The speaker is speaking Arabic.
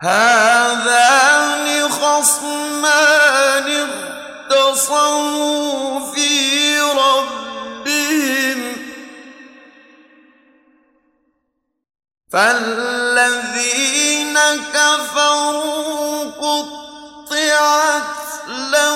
هَٰذَانِ خَصْمَانِ اخْتَصَمُوا فِي رَبِّهِمْ ۖ فَالَّذِينَ كَفَرُوا قُطِّعَتْ لَهُمُ